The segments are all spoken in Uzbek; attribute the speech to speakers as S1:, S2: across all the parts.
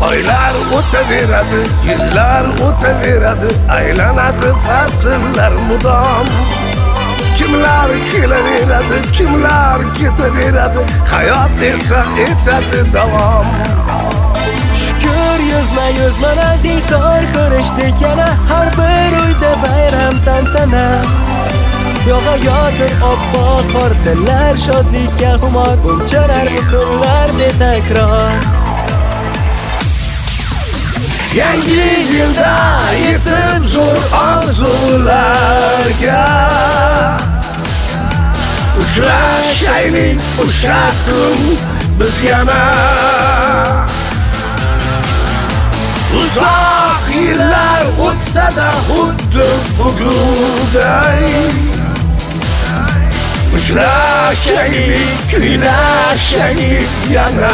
S1: Oylar o'taveradi, yillar o'taveradi, aylanadi fasllar mudom. Kimlar kelaveradi, kimlar ketaveradi, hayot esa etadi davom.
S2: Shukr yuzma-yuz mana diydor ko'rishdik yana, har bir uyda bayram tantana. Yog'ayotir oppoq qor, dillar shodlikka xumor, bunchalar bu kunlar betakror.
S1: Yangi yilda yetib zo'r orzularga, uchrashaylik o'sha kun biz yana. Uzoq yillar o'tsa-da xuddi bugunday, uchrashaylik, kuylashaylik yana.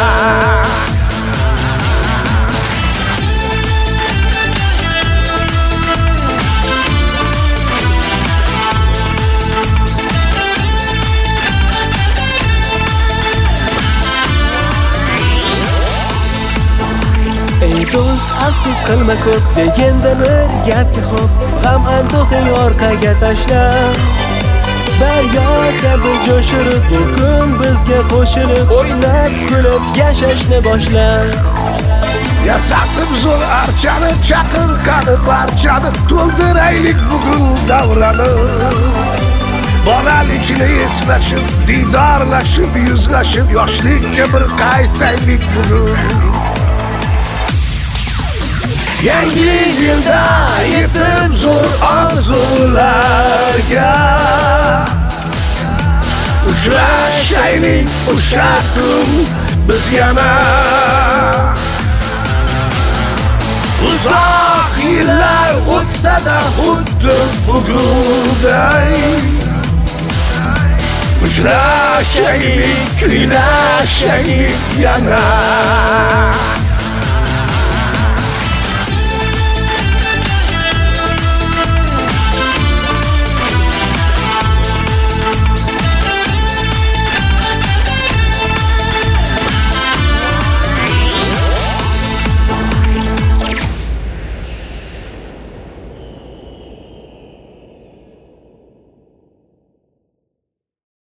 S2: Ey do'st, afsus qilma ko'p deganda bir gapga xo'p, g'am anduhi orqaga tashla. Daryo kabi jo'shirib bugun bizga qo'shilib, o'ynab kulib yashashni boshla.
S1: Yasatib zo'r archani, chaqir qani barchani, to'ldiraylik bugun davrani. Bolalikni eslashib, diydorlashib, yuzlashib, yoshlikka bir qaytaylik bugun. Yangi yilda yetib zo'r orzularga, uchrashaylik o'sha kun biz yana. Uzoq yillar o'tsa-da xuddi bugunday, uchrashaylik, kuylashaylik yana.